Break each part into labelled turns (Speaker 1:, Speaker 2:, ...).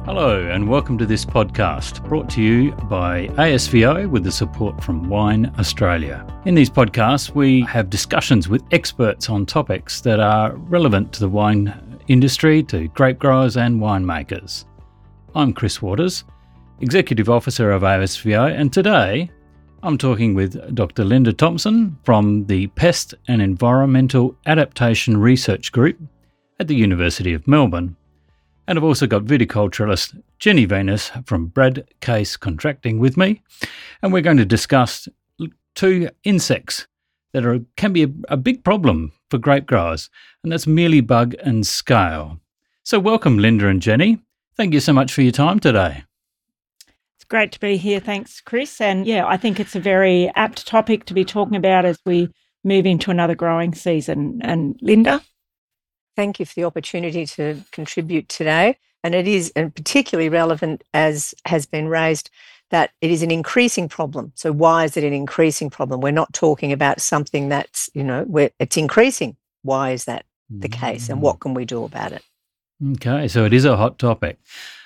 Speaker 1: Hello and welcome to this podcast brought to you by ASVO with the support from Wine Australia. In these podcasts we have discussions with experts on topics that are relevant to the wine industry, to grape growers and winemakers. I'm Chris Waters, Executive Officer of ASVO, and today I'm talking with Dr. Linda Thompson from the Pest and Environmental Adaptation Research Group at the University of Melbourne. And I've also got viticulturalist Jenny Venus from Brad Case Contracting with me. And we're going to discuss two insects that can be a big problem for grape growers, and that's mealybug and scale. So welcome, Linda and Jenny. Thank you so much for your time today.
Speaker 2: It's great to be here. Thanks, Chris. And yeah, I think it's a very apt topic to be talking about as we move into another growing season. And Linda?
Speaker 3: Thank you for the opportunity to contribute today. And it is particularly relevant, as has been raised, that it is an increasing problem. So why is it an increasing problem? We're not talking about something that's, where it's increasing. Why is that the case? And what can we do about it?
Speaker 1: Okay, so it is a hot topic,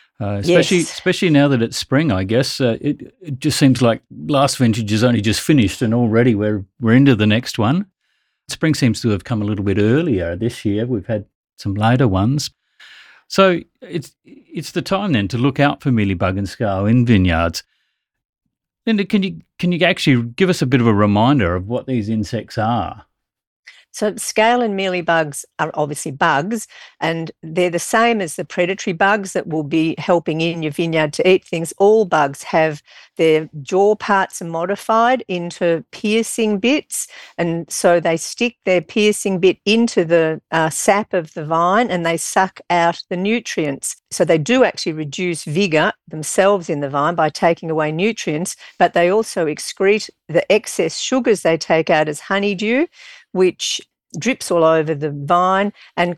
Speaker 1: especially now that it's spring, I guess. It just seems like last vintage is only just finished and already we're into the next one. Spring seems to have come a little bit earlier this year. We've had some later ones. So it's the time then to look out for mealybug and scale in vineyards. Linda, can you actually give us a bit of a reminder of what these insects are?
Speaker 3: So scale and mealybugs are obviously bugs, and they're the same as the predatory bugs that will be helping in your vineyard to eat things. All bugs have their jaw parts modified into piercing bits, and so they stick their piercing bit into the sap of the vine and they suck out the nutrients. So they do actually reduce vigour themselves in the vine by taking away nutrients, but they also excrete the excess sugars they take out as honeydew, which drips all over the vine and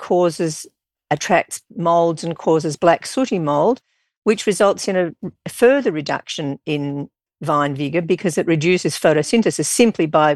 Speaker 3: attracts molds and causes black sooty mold, which results in a further reduction in vine vigour because it reduces photosynthesis simply by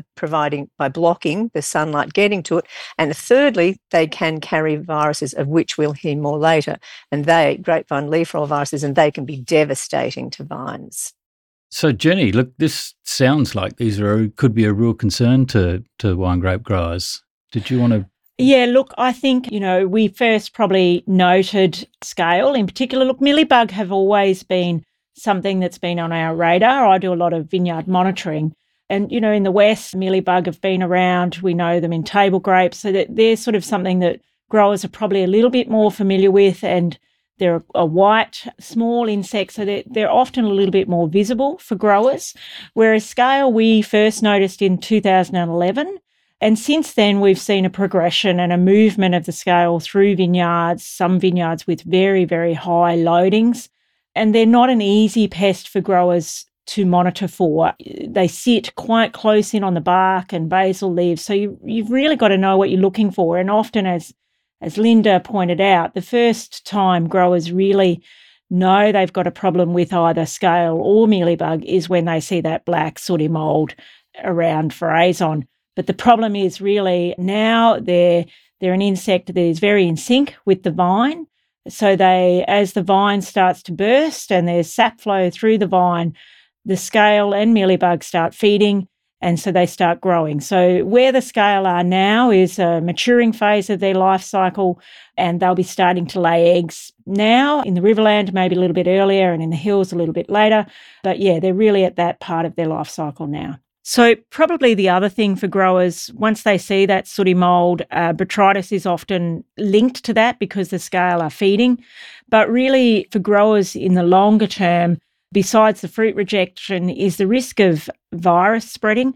Speaker 3: blocking the sunlight getting to it. And thirdly, they can carry viruses, of which we'll hear more later, and grapevine leaf roll viruses, and they can be devastating to vines.
Speaker 1: So, Jenny, look, this sounds like these could be a real concern to wine grape growers. Did you want to?
Speaker 2: Yeah, look, I think, we first probably noted scale in particular. Look, mealybug have always been something that's been on our radar. I do a lot of vineyard monitoring. And, in the West, mealybug have been around. We know them in table grapes. So that they're sort of something that growers are probably a little bit more familiar with, and they're a white, small insect, so they're often a little bit more visible for growers, whereas scale we first noticed in 2011. And since then, we've seen a progression and a movement of the scale through vineyards, some vineyards with very, very high loadings. And they're not an easy pest for growers to monitor for. They sit quite close in on the bark and basal leaves, so you've really got to know what you're looking for. And often, as Linda pointed out, the first time growers really know they've got a problem with either scale or mealybug is when they see that black sooty mold around Veraison. But the problem is really now they're an insect that is very in sync with the vine. So as the vine starts to burst and there's sap flow through the vine, the scale and mealybug start feeding, and so they start growing. So where the scale are now is a maturing phase of their life cycle, and they'll be starting to lay eggs now in the Riverland, maybe a little bit earlier, and in the hills a little bit later. But yeah, they're really at that part of their life cycle now. So probably the other thing for growers, once they see that sooty mold, botrytis is often linked to that because the scale are feeding. But really for growers in the longer term, besides the fruit rejection, is the risk of virus spreading.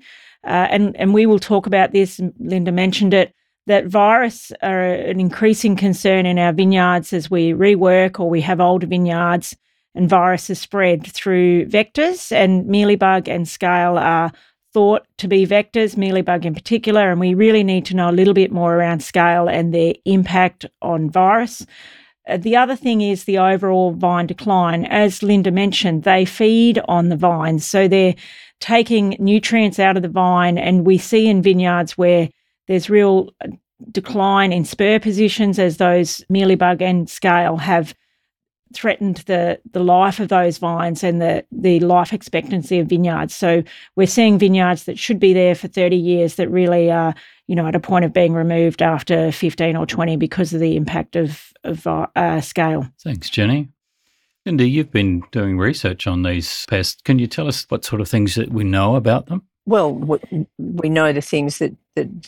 Speaker 2: And we will talk about this, Linda mentioned it, that virus are an increasing concern in our vineyards as we rework or we have older vineyards, and viruses spread through vectors, and mealybug and scale are thought to be vectors, mealybug in particular, and we really need to know a little bit more around scale and their impact on virus. The other thing is the overall vine decline. As Linda mentioned, they feed on the vines, so they're taking nutrients out of the vine, and we see in vineyards where there's real decline in spur positions as those mealybug and scale have threatened the life of those vines and the life expectancy of vineyards. So we're seeing vineyards that should be there for 30 years that really are, at a point of being removed after 15 or 20 because of the impact of scale.
Speaker 1: Thanks, Jenny. Linda, you've been doing research on these pests. Can you tell us what sort of things that we know about them?
Speaker 3: Well, we know the things that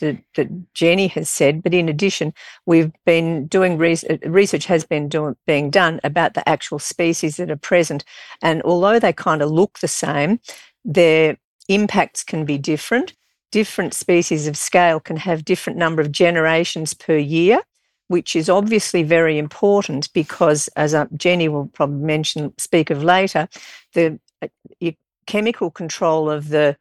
Speaker 3: Jenny has said, but in addition, we've been doing research has been being done about the actual species that are present. And although they kind of look the same, their impacts can be different. Different species of scale can have different number of generations per year, which is obviously very important because, as Jenny will probably speak of later, the chemical control of the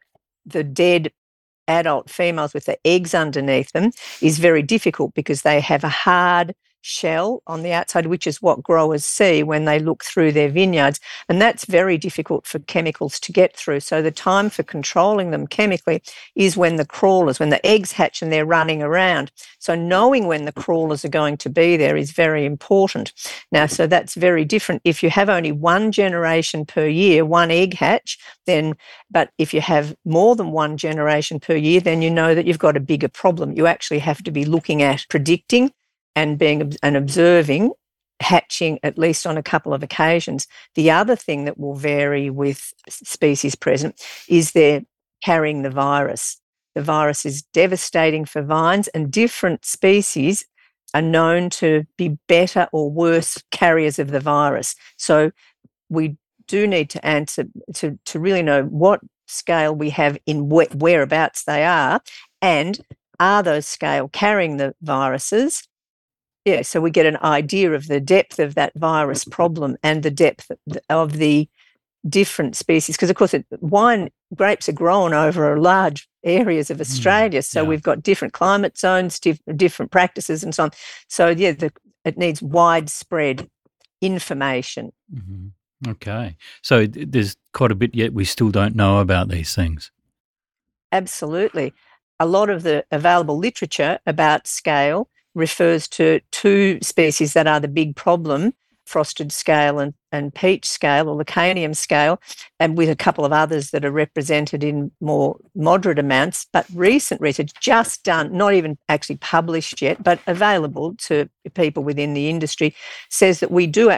Speaker 3: dead adult females with the eggs underneath them is very difficult because they have a hard shell on the outside, which is what growers see when they look through their vineyards. And that's very difficult for chemicals to get through. So the time for controlling them chemically is when the eggs hatch and they're running around. So knowing when the crawlers are going to be there is very important. Now, so that's very different. If you have only one generation per year, one egg hatch, but if you have more than one generation per year, then you know that you've got a bigger problem. You actually have to be looking at predicting and observing hatching at least on a couple of occasions. The other thing that will vary with species present is they're carrying the virus. The virus is devastating for vines, and different species are known to be better or worse carriers of the virus. So we do need to answer to really know what scale we have in whereabouts they are, and are those scale carrying the viruses? Yeah, so we get an idea of the depth of that virus problem and the depth of the different species. Because, of course, wine grapes are grown over large areas of Australia. So we've got different climate zones, different practices and so on. So, yeah, it needs widespread information.
Speaker 1: Mm-hmm. Okay. So there's quite a bit yet we still don't know about these things.
Speaker 3: Absolutely. A lot of the available literature about scale refers to two species that are the big problem, frosted scale and peach scale or Lacanium scale, and with a couple of others that are represented in more moderate amounts. But recent research just done, not even actually published yet, but available to people within the industry, says that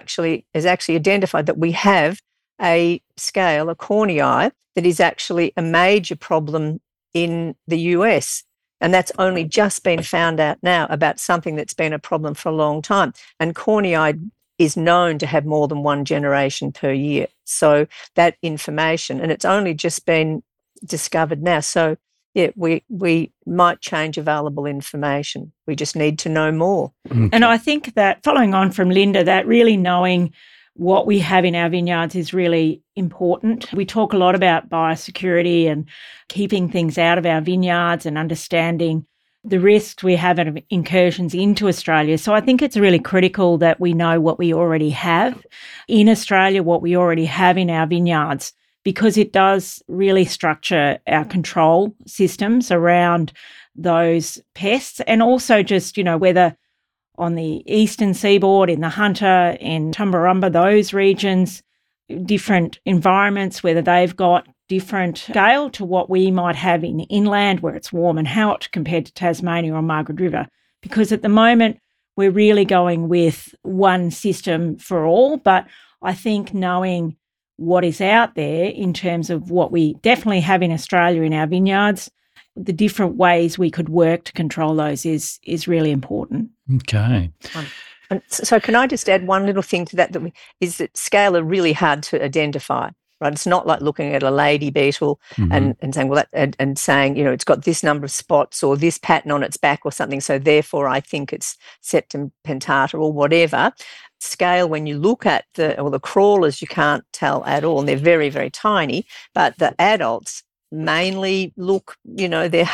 Speaker 3: has actually identified that we have a scale, a cornii, that is actually a major problem in the US. And that's only just been found out now about something that's been a problem for a long time. And cornii is known to have more than one generation per year. So that information, and it's only just been discovered now. So, yeah, we might change available information. We just need to know more.
Speaker 2: Okay. And I think that following on from Linda, that really knowing what we have in our vineyards is really important. We talk a lot about biosecurity and keeping things out of our vineyards and understanding the risks we have of incursions into Australia. So I think it's really critical that we know what we already have in Australia, what we already have in our vineyards, because it does really structure our control systems around those pests, and also just, whether on the eastern seaboard, in the Hunter, in Tumbarumba, those regions, different environments, whether they've got different scale to what we might have in inland where it's warm and hot compared to Tasmania or Margaret River. Because at the moment, we're really going with one system for all. But I think knowing what is out there in terms of what we definitely have in Australia in our vineyards, the different ways we could work to control those is really important.
Speaker 1: Okay.
Speaker 3: So can I just add one little thing to that, is that scale are really hard to identify, right? It's not like looking at a lady beetle and saying, well, and saying, it's got this number of spots or this pattern on its back or something, so therefore I think it's septum pentata or whatever. Scale, when you look at the crawlers, you can't tell at all, and they're very, very tiny, but the adults mainly look, they're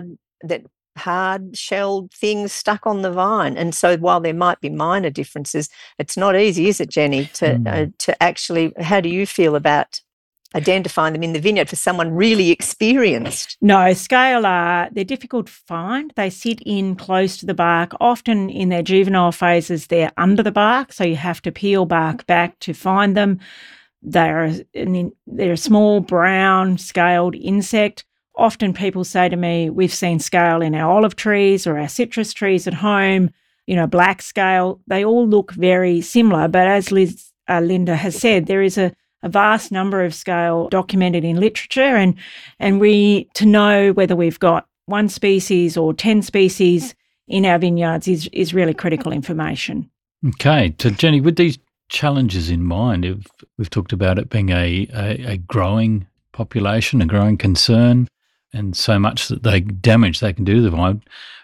Speaker 3: hard-shelled things stuck on the vine. And so while there might be minor differences, it's not easy, is it, Jenny, to actually, how do you feel about identifying them in the vineyard for someone really experienced?
Speaker 2: No, scale they're difficult to find. They sit in close to the bark. Often in their juvenile phases, they're under the bark, so you have to peel bark back to find them. They're a small brown scaled insect. Often people say to me, we've seen scale in our olive trees or our citrus trees at home, black scale. They all look very similar, but as Linda has said, there is a vast number of scale documented in literature, and to know whether we've got one species or 10 species in our vineyards is really critical information.
Speaker 1: Okay. So, Jenny, with these challenges in mind, if we've talked about it being a growing population, a growing concern, and so much that they can do to the vine.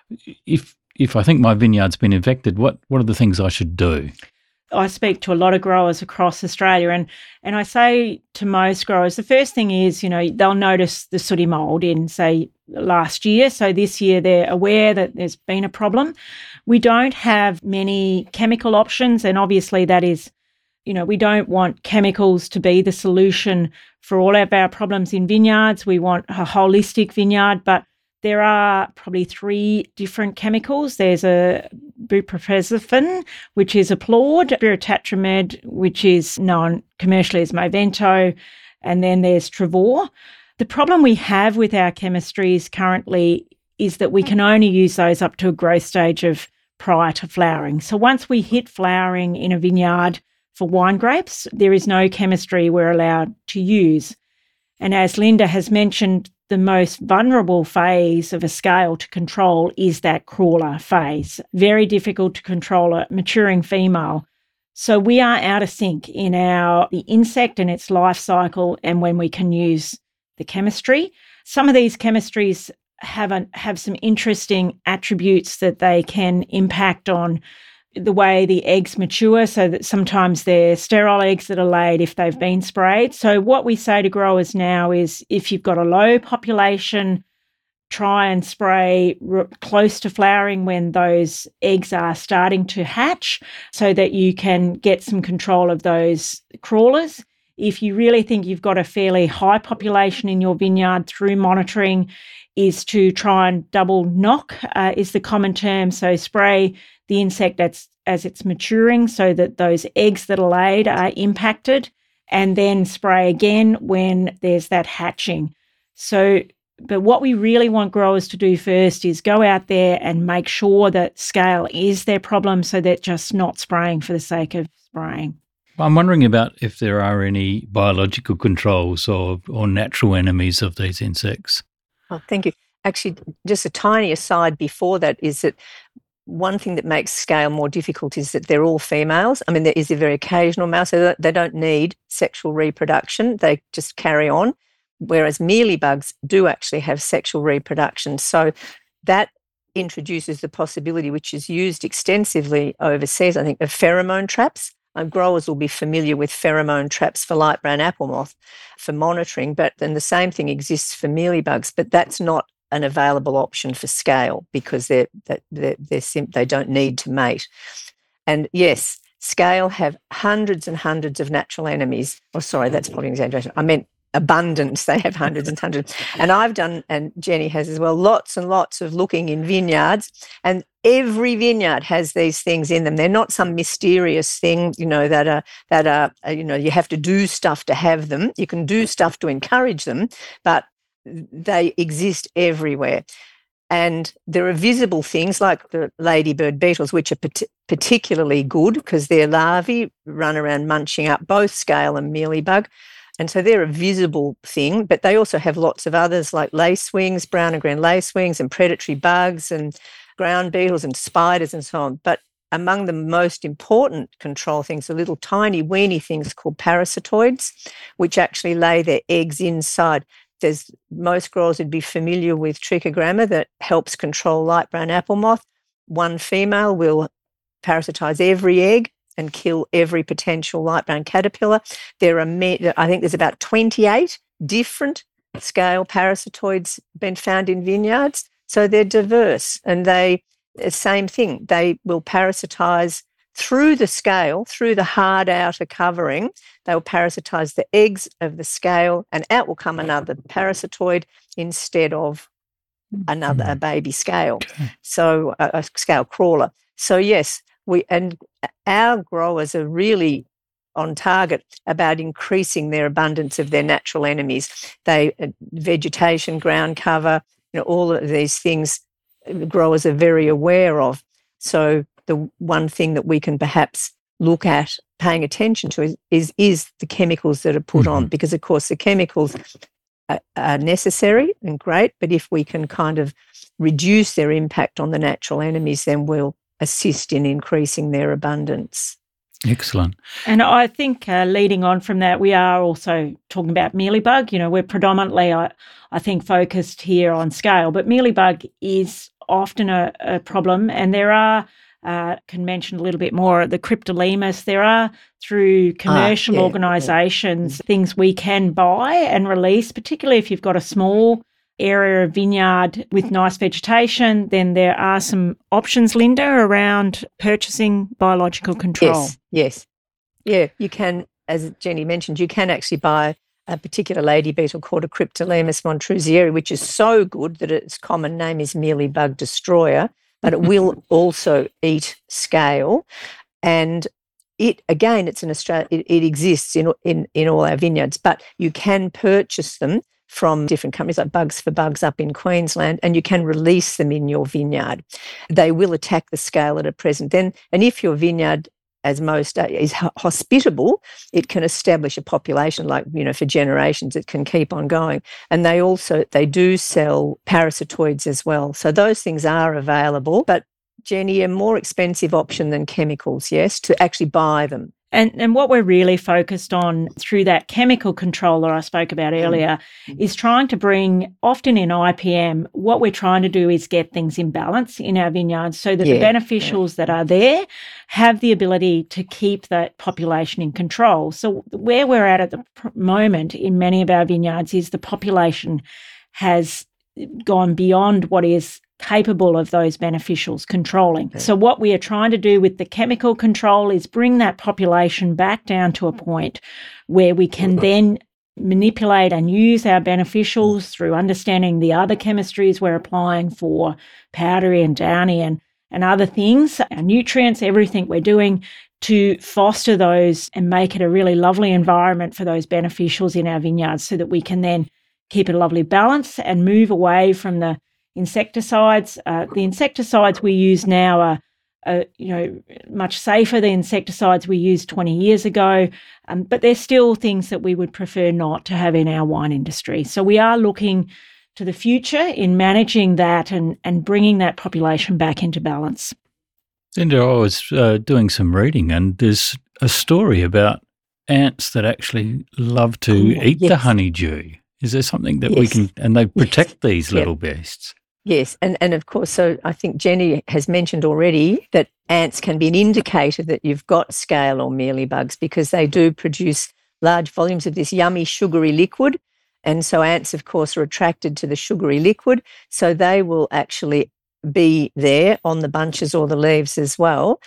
Speaker 1: If I think my vineyard's been infected, what are the things I should do?
Speaker 2: I speak to a lot of growers across Australia, and I say to most growers, the first thing is, they'll notice the sooty mould in, say, last year. So this year they're aware that there's been a problem. We don't have many chemical options, and obviously that is, we don't want chemicals to be the solution for all of our problems in vineyards. We want a holistic vineyard, but there are probably 3 different chemicals. There's a bupropion, which is applaud, spiritatramed, which is known commercially as Movento, and then there's Trevor. The problem we have with our chemistries currently is that we can only use those up to a growth stage of prior to flowering. So once we hit flowering in a vineyard for wine grapes, there is no chemistry we're allowed to use. And as Linda has mentioned, the most vulnerable phase of a scale to control is that crawler phase. Very difficult to control a maturing female. So we are out of sync in the insect and its life cycle and when we can use the chemistry. Some of these chemistries have some interesting attributes that they can impact on the way the eggs mature, so that sometimes they're sterile eggs that are laid if they've been sprayed. So what we say to growers now is if you've got a low population, try and spray close to flowering when those eggs are starting to hatch so that you can get some control of those crawlers. If you really think you've got a fairly high population in your vineyard, through monitoring is to try and double knock is the common term. So spray the insect as it's maturing so that those eggs that are laid are impacted, and then spray again when there's that hatching. But what we really want growers to do first is go out there and make sure that scale is their problem, so they're just not spraying for the sake of spraying.
Speaker 1: I'm wondering about if there are any biological controls or natural enemies of these insects.
Speaker 3: Oh, thank you. Actually, just a tiny aside before that is that one thing that makes scale more difficult is that they're all females. I mean, there is a very occasional male, so they don't need sexual reproduction. They just carry on, whereas mealybugs do actually have sexual reproduction. So that introduces the possibility, which is used extensively overseas, I think, of pheromone traps. Growers will be familiar with pheromone traps for light brown apple moth for monitoring, but then the same thing exists for mealybugs, but that's not an available option for scale because they don't need to mate. And yes, scale have hundreds and hundreds of natural enemies. Oh, sorry, that's probably an exaggeration. I meant abundance. They have hundreds and hundreds. And I've done, and Jenny has as well, lots and lots of looking in vineyards, and every vineyard has these things in them. They're not some mysterious thing, that are you have to do stuff to have them. You can do stuff to encourage them, but they exist everywhere. And there are visible things like the ladybird beetles, which are particularly good because their larvae run around munching up both scale and mealybug. And so they're a visible thing, but they also have lots of others like lacewings, brown and green lacewings, and predatory bugs and ground beetles and spiders and so on. But among the most important control things are little tiny weeny things called parasitoids, which actually lay their eggs inside. Most growers would be familiar with trichogramma that helps control light brown apple moth. One female will parasitize every egg and kill every potential light brown caterpillar. I think there's about 28 different scale parasitoids been found in vineyards. So they're diverse, and same thing. They will parasitize through the scale, through the hard outer covering, they will parasitise the eggs of the scale, and out will come another parasitoid instead of a baby scale.
Speaker 1: Okay.
Speaker 3: So a scale crawler. So yes, our growers are really on target about increasing their abundance of their natural enemies. Vegetation, ground cover, all of these things growers are very aware of. So the one thing that we can perhaps look at paying attention to is the chemicals that are put on, because of course the chemicals are necessary and great, but if we can kind of reduce their impact on the natural enemies, then we'll assist in increasing their abundance.
Speaker 1: Excellent.
Speaker 2: And I think leading on from that, we are also talking about mealybug. We're predominantly, I think, focused here on scale, but mealybug is often a problem, and there are, can mention a little bit more, the Cryptolemus. There are, through commercial organisations, things we can buy and release, particularly if you've got a small area of vineyard with nice vegetation, then there are some options, Linda, around purchasing biological control.
Speaker 3: Yes. Yeah, you can, as Jenny mentioned, you can actually buy a particular lady beetle called a Cryptolemus montrosieri, which is so good that its common name is mealybug destroyer, but it will also eat scale. And it exists in all our vineyards, but you can purchase them from different companies like Bugs for Bugs up in Queensland, and you can release them in your vineyard. They will attack the scale at a present. And if your vineyard, as most is hospitable, it can establish a population for generations. It can keep on going. And they do sell parasitoids as well. So those things are available, but Jenny, a more expensive option than chemicals, yes, to actually buy them.
Speaker 2: And what we're really focused on through that chemical controller I spoke about earlier is trying to bring, often in IPM, what we're trying to do is get things in balance in our vineyards so that the beneficials that are there have the ability to keep that population in control. So where we're at the moment in many of our vineyards is the population has gone beyond what is capable of those beneficials controlling. Okay. So what we are trying to do with the chemical control is bring that population back down to a point where we can then manipulate and use our beneficials through understanding the other chemistries we're applying for powdery and downy and other things, our nutrients, everything we're doing to foster those and make it a really lovely environment for those beneficials in our vineyards so that we can then keep a lovely balance and move away from the insecticides. The insecticides we use now are much safer than insecticides we used 20 years ago, but there's still things that we would prefer not to have in our wine industry. So we are looking to the future in managing that and bringing that population back into balance.
Speaker 1: Linda, I was doing some reading, and there's a story about ants that actually love to eat the honeydew. Is there something that we can, and they protect these little beasts?
Speaker 3: Yes, and of course, so I think Jenny has mentioned already that ants can be an indicator that you've got scale or mealybugs because they do produce large volumes of this yummy sugary liquid. And so ants, of course, are attracted to the sugary liquid. So they will actually be there on the bunches or the leaves as well.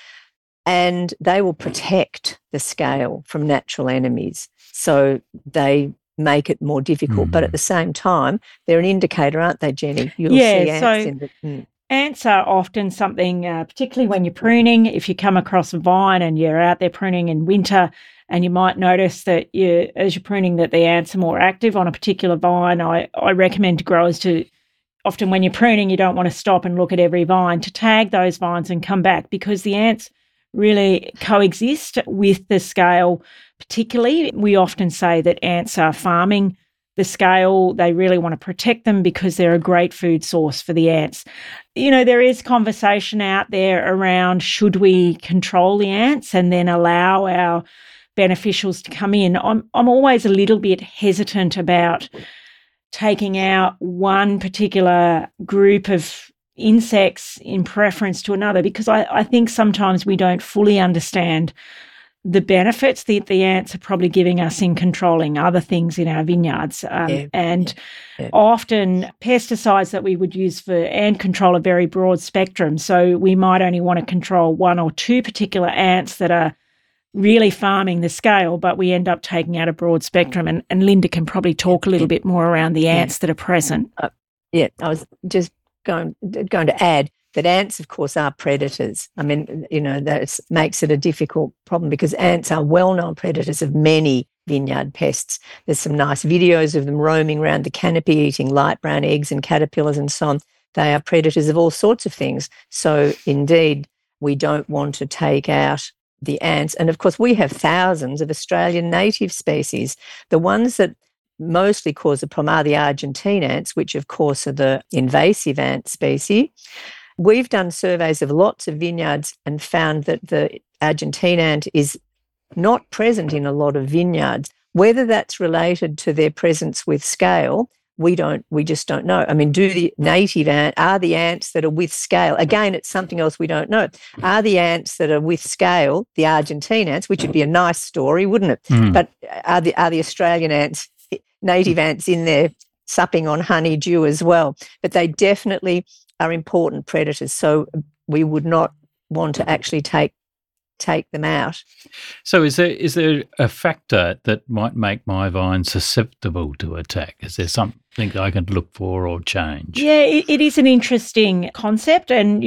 Speaker 3: And they will protect the scale from natural enemies. So they make it more difficult. But at the same time, they're an indicator, aren't they, Jenny? You'll see ants
Speaker 2: ants are often something, particularly when you're pruning, if you come across a vine and you're out there pruning in winter, and you might notice that as you're pruning that the ants are more active on a particular vine. I recommend to growers to, often when you're pruning, you don't want to stop and look at every vine, to tag those vines and come back, because the ants really coexist with the scale. Particularly, we often say that ants are farming the scale. They really want to protect them because they're a great food source for the ants. There is conversation out there around, should we control the ants and then allow our beneficials to come in? I'm always a little bit hesitant about taking out one particular group of insects in preference to another, because I think sometimes we don't fully understand the benefits that the ants are probably giving us in controlling other things in our vineyards. Often pesticides that we would use for ant control are very broad spectrum. So we might only want to control one or two particular ants that are really farming the scale, but we end up taking out a broad spectrum. And Linda can probably talk a little bit more around the ants that are present.
Speaker 3: I was just going to add that ants, of course, are predators. I mean, that makes it a difficult problem because ants are well-known predators of many vineyard pests. There's some nice videos of them roaming around the canopy, eating light brown eggs and caterpillars and so on. They are predators of all sorts of things. So, indeed, we don't want to take out the ants. And, of course, we have thousands of Australian native species. The ones that mostly cause a problem are the Argentine ants, which, of course, are the invasive ant species. We've done surveys of lots of vineyards and found that the Argentine ant is not present in a lot of vineyards. Whether that's related to their presence with scale, we just don't know. I mean, are the ants that are with scale? Again, it's something else we don't know. Are the ants that are with scale the Argentine ants, which would be a nice story, wouldn't it? But are the Australian ants, native ants in there supping on honeydew as well? But they definitely are important predators, so we would not want to actually take them out.
Speaker 1: So is there a factor that might make my vine susceptible to attack? Is there something I can look for or change?
Speaker 2: Yeah, it is an interesting concept. And,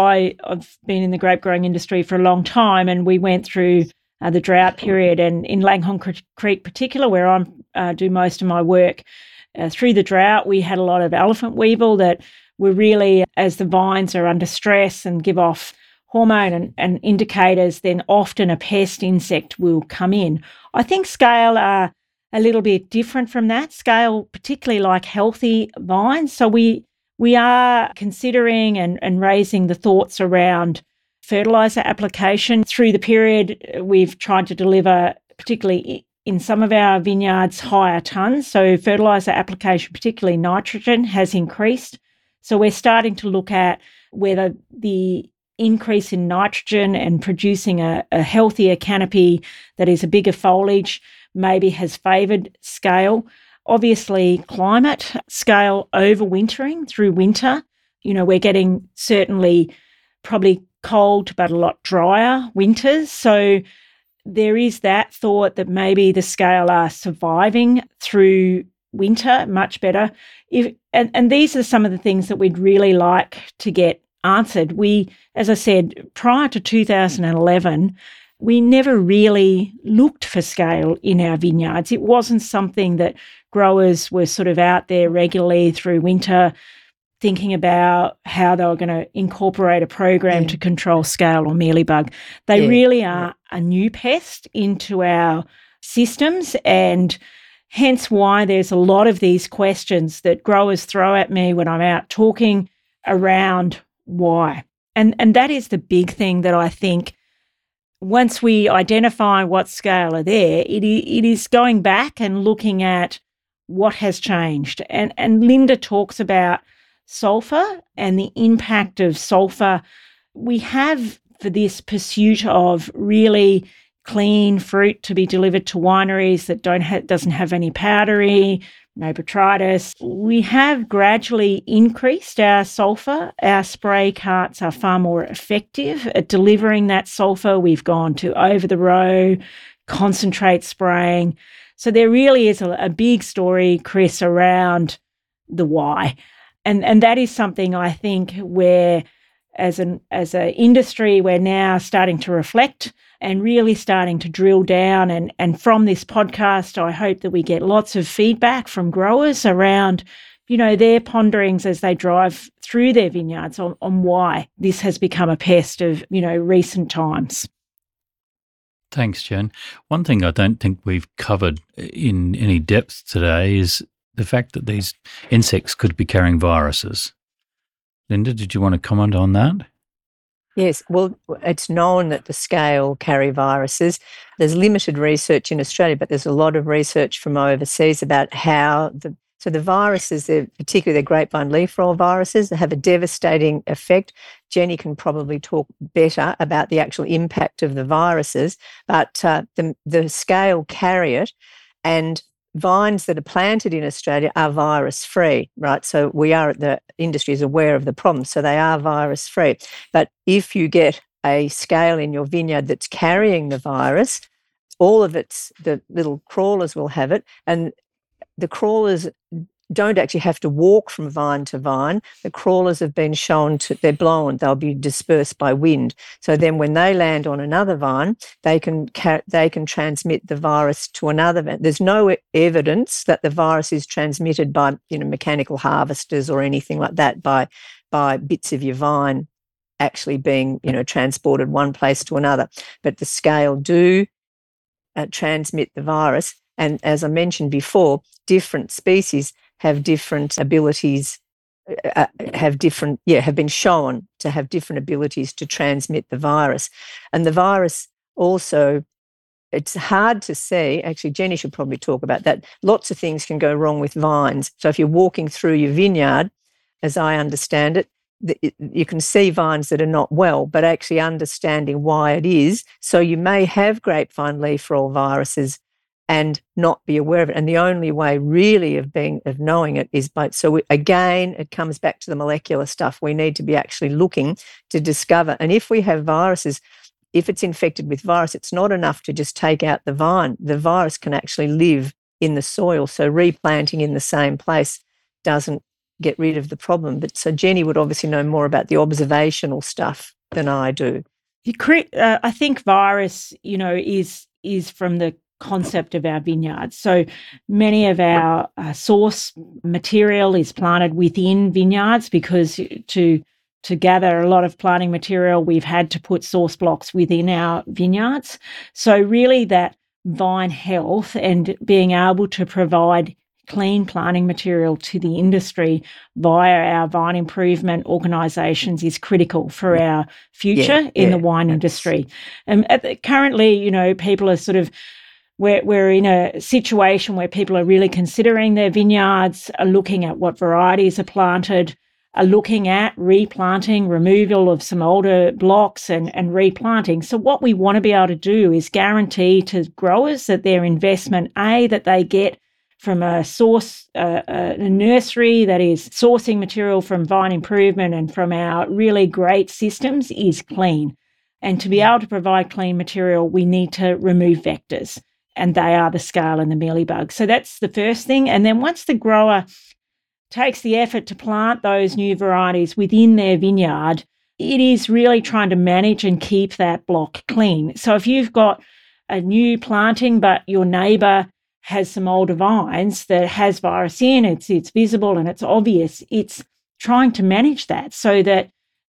Speaker 2: I've been in the grape growing industry for a long time, and we went through the drought period, and in Langhorne Creek particular, where I do most of my work, through the drought, we had a lot of elephant weevil that were really, as the vines are under stress and give off hormone and indicators, then often a pest insect will come in. I think scale are a little bit different from that. Scale particularly like healthy vines. So we are considering and raising the thoughts around fertiliser application. Through the period, we've tried to deliver, particularly in some of our vineyards, higher tonnes. So fertiliser application, particularly nitrogen, has increased. So we're starting to look at whether the increase in nitrogen and producing a healthier canopy that is a bigger foliage maybe has favoured scale. Obviously, climate, scale overwintering through winter. We're getting certainly probably cold but a lot drier winters. So there is that thought that maybe the scale are surviving through winter much better. And these are some of the things that we'd really like to get answered. We, as I said, prior to 2011, we never really looked for scale in our vineyards. It wasn't something that growers were sort of out there regularly through winter thinking about how they were going to incorporate a program to control scale or mealybug. They really are a new pest into our systems, and hence why there's a lot of these questions that growers throw at me when I'm out talking around why. And that is the big thing that I think once we identify what scale are there, it is going back and looking at what has changed. And Linda talks about sulphur and the impact of sulphur. We have, for this pursuit of really clean fruit to be delivered to wineries that doesn't have any powdery, no botrytis, we have gradually increased our sulphur. Our spray carts are far more effective at delivering that sulphur. We've gone to over-the-row, concentrate spraying. So there really is a big story, Chris, around the why. And that is something I think where as an industry, we're now starting to reflect and really starting to drill down. And from this podcast, I hope that we get lots of feedback from growers around, their ponderings as they drive through their vineyards on why this has become a pest of, recent times.
Speaker 1: Thanks, Jen. One thing I don't think we've covered in any depth today is the fact that these insects could be carrying viruses. Linda, did you want to comment on that?
Speaker 3: Yes, well, it's known that the scale carry viruses. There's limited research in Australia, but there's a lot of research from overseas about how the So the viruses, particularly the grapevine leaf roll viruses, they have a devastating effect. Jenny can probably talk better about the actual impact of the viruses, but the scale carry it, and vines that are planted in Australia are virus-free, right? So the industry is aware of the problem, so they are virus-free. But if you get a scale in your vineyard that's carrying the virus, all of the little crawlers will have it, and the crawlers don't actually have to walk from vine to vine. The crawlers have been shown they'll be dispersed by wind. So then when they land on another vine, they can transmit the virus to another vine. There's no evidence that the virus is transmitted by, mechanical harvesters or anything like that, by bits of your vine actually being, transported one place to another. But the scale do transmit the virus. And as I mentioned before, different species have different abilities, have been shown to have different abilities to transmit the virus. And the virus also, it's hard to see, actually Jenny should probably talk about that. Lots of things can go wrong with vines. So if you're walking through your vineyard, as I understand it, you can see vines that are not well, but actually understanding why it is. So you may have grapevine leaf roll viruses and not be aware of it. And the only way really of knowing it is again, it comes back to the molecular stuff. We need to be actually looking to discover. And if we have viruses, if it's infected with virus, it's not enough to just take out the vine. The virus can actually live in the soil. So replanting in the same place doesn't get rid of the problem. But so Jenny would obviously know more about the observational stuff than I do.
Speaker 2: I think virus, is from the concept of our vineyards. So many of our source material is planted within vineyards, because to gather a lot of planting material, we've had to put source blocks within our vineyards. So really that vine health and being able to provide clean planting material to the industry via our vine improvement organisations is critical for our future in the wine industry. And currently, people are sort of, we're in a situation where people are really considering their vineyards, are looking at what varieties are planted, are looking at replanting, removal of some older blocks and replanting. So what we want to be able to do is guarantee to growers that their investment, that they get from a source, a nursery that is sourcing material from vine improvement and from our really great systems, is clean. And to be able to provide clean material, we need to remove vectors, and they are the scale and the mealybug. So that's the first thing. And then once the grower takes the effort to plant those new varieties within their vineyard, it is really trying to manage and keep that block clean. So if you've got a new planting, but your neighbour has some older vines that has virus in, it's visible and it's obvious, it's trying to manage that so that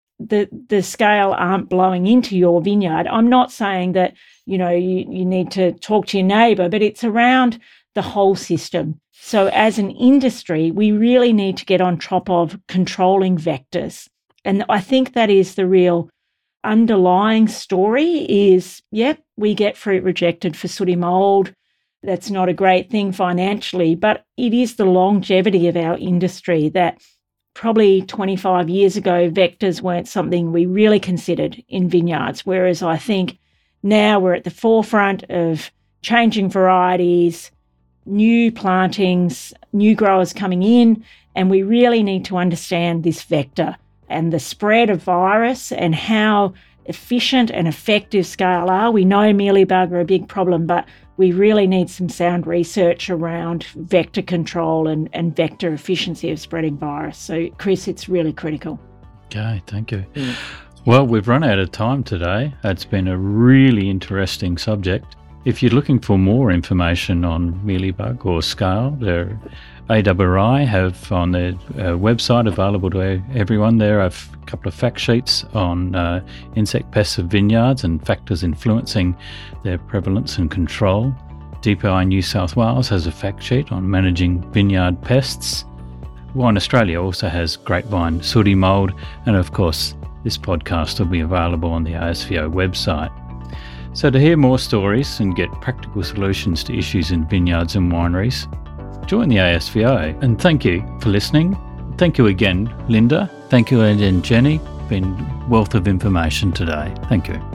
Speaker 2: the scale aren't blowing into your vineyard. I'm not saying that, you need to talk to your neighbour, but it's around the whole system. So as an industry, we really need to get on top of controlling vectors. And I think that is the real underlying story is, we get fruit rejected for sooty mould. That's not a great thing financially, but it is the longevity of our industry that probably 25 years ago, vectors weren't something we really considered in vineyards, whereas I think now we're at the forefront of changing varieties, new plantings, new growers coming in, and we really need to understand this vector and the spread of virus and how efficient and effective scale are. We know mealybug are a big problem, but we really need some sound research around vector control and vector efficiency of spreading virus. So, Chris, it's really critical.
Speaker 1: Okay, thank you. Well, we've run out of time today. It's been a really interesting subject. If you're looking for more information on mealybug or scale, ARRI have on their website available to everyone there a couple of fact sheets on insect pests of vineyards and factors influencing their prevalence and control. DPI New South Wales has a fact sheet on managing vineyard pests. Wine Australia also has grapevine sooty mould, and of course this podcast will be available on the ASVO website. So to hear more stories and get practical solutions to issues in vineyards and wineries, join the ASVO. And thank you for listening. Thank you again, Linda. Thank you again, Jenny. Been wealth of information today. Thank you.